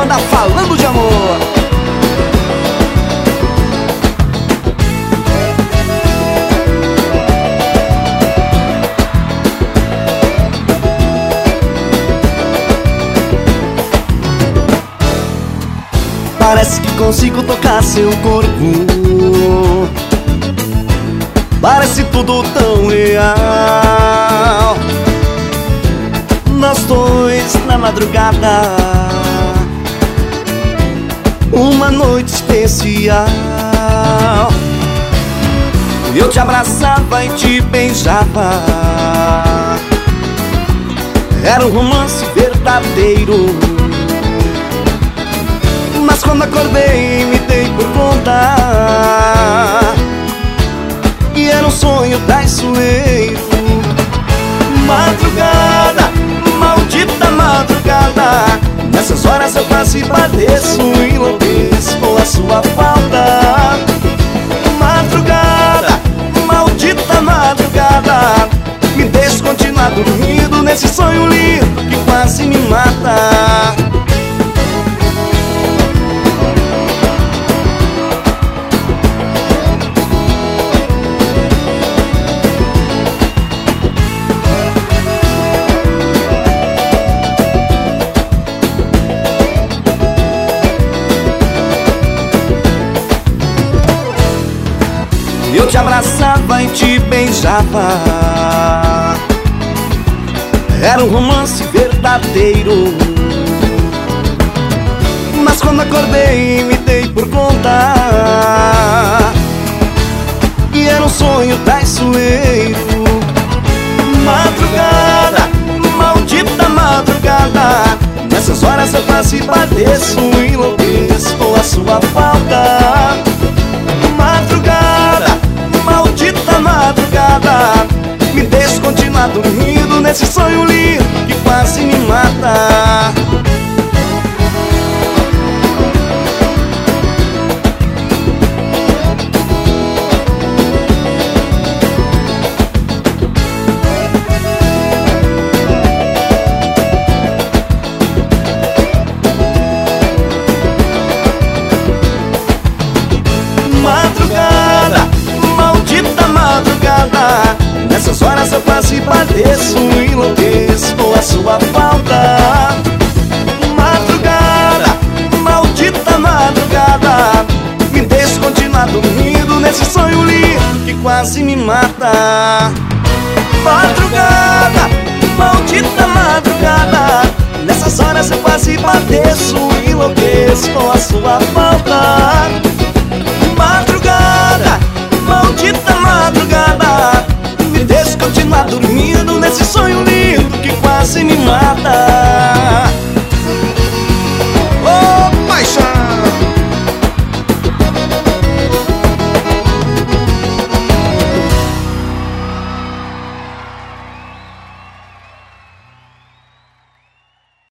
banda Falando de Amor. Parece que consigo tocar seu corpo, parece tudo tão real. Nós dois na madrugada, uma noite especial. Eu te abraçava e te beijava, era um romance verdadeiro. Mas quando acordei me dei por conta que era um sonho traiçoeiro. Madrugada, maldita madrugada, nessas horas eu quase padeço, enlouqueço com a sua falta. Madrugada, maldita madrugada, me deixa continuar dormindo nesse sonho lindo que quase me mata. Eu te abraçava e te beijava, era um romance verdadeiro. Mas quando acordei me dei por conta que era um sonho traiçoeiro. Madrugada, maldita madrugada, nessas horas eu quase padeço, enlouqueço com a sua falta. Madrugada, maldita madrugada, me deixa continuar dormindo nesse sonho lindo que quase me mata. Madrugada, maldita madrugada, nessas horas eu quase padeço, enlouqueço com a sua falta. Madrugada, maldita madrugada, me deixa continuar dormindo nesse sonho lindo que quase me mata. Madrugada, maldita madrugada, nessas horas eu quase padeço, enlouqueço com a sua falta. Madrugada, maldita madrugada, me deixa continuar dormindo nesse sonho lindo que quase me mata.